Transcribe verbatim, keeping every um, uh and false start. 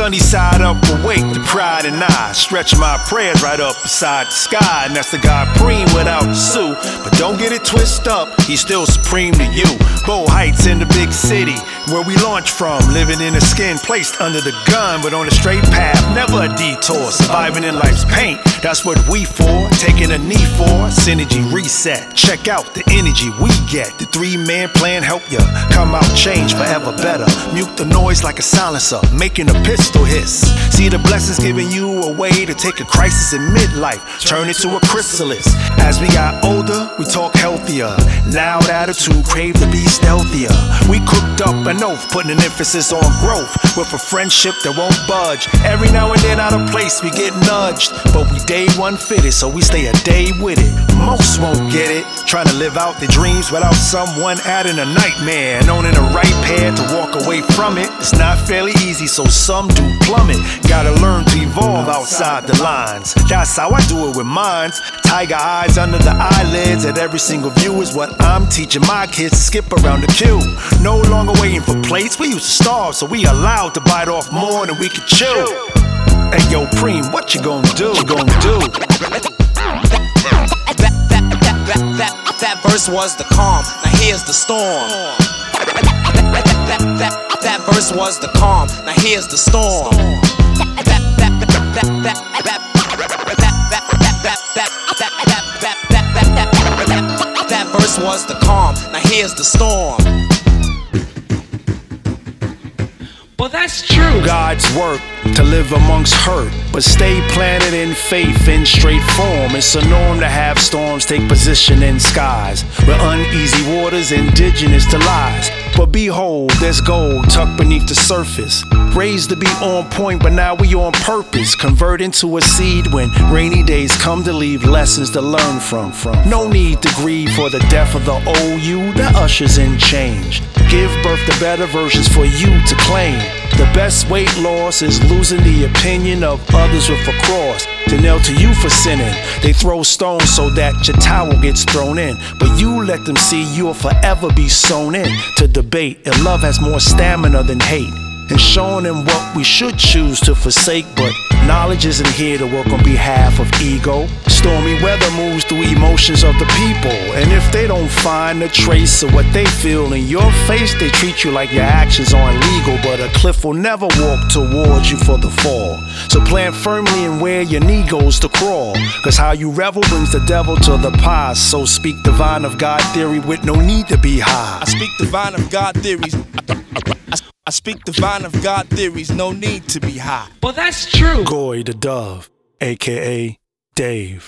sunny side up, awake to pride and I stretch my prayers right up beside the sky, and that's the God Preem without Sue. But don't get it twisted up, he's still supreme to you. Bow Heights in the big city, where we launch from, living in a skin placed under the gun, but on a straight path, never a detour. Surviving in life's paint, that's what we for. Taking a knee for synergy reset. Check out the energy we get. The three-man plan help ya come out change forever better. Mute the noise like a silencer, making a pistol hiss. See the blessings giving you a way to take a crisis in midlife, turn it to a chrysalis. As we got older, we talk healthier. Loud attitude, crave to be stealthier. We cooked up an oath, putting an emphasis on growth, with a friendship that won't budge. Every now and then out of place we get nudged, but we day one fitted, so we stay a day with it. Most won't get it, trying to live out their dreams without someone adding a nightmare. And owning the right pair to walk away from it, it's not fairly easy, so some do plummet. Gotta learn to evolve outside the lines, that's how I do it with mines. Tiger eyes under the eyelids at every single view is what I'm teaching my kids to skip around the queue. No longer waiting for plates, we used to starve, so we allowed to bite off more than we could chew. Hey yo, Preem, what you gonna do? What you gonna do? That, that, that, that, that, that verse was the calm, now here's the storm. That, that, that, that, that verse was the calm, now here's the storm. That, that, that, that, that, that, that verse was the calm, now here's the storm. Well, that's true. God's work to live amongst hurt, but stay planted in faith in straight form. It's a norm to have storms take position in skies, where uneasy waters indigenous to lies. But behold, there's gold tucked beneath the surface, raised to be on point, but now we on purpose. Convert into a seed when rainy days come to leave lessons to learn from. from. No need to grieve for the death of the old you that ushers in change. Give birth to better versions for you to claim. The best weight loss is losing the opinion of others with a cross to nail to you for sinning. They throw stones so that your towel gets thrown in, but you let them see you'll forever be sown in to debate. And love has more stamina than hate, and showing them what we should choose to forsake. But knowledge isn't here to work on behalf of ego. Stormy weather moves through emotions of the people, and if they don't find a trace of what they feel in your face, they treat you like your actions aren't legal. But a cliff will never walk towards you for the fall, so plant firmly in where your knee goes to crawl, cause how you revel brings the devil to the past. So speak divine of God theory with no need to be high. I speak divine of God theories. I speak divine of God theories, no need to be high. Well, that's true. Goy the Dove, aka Dave.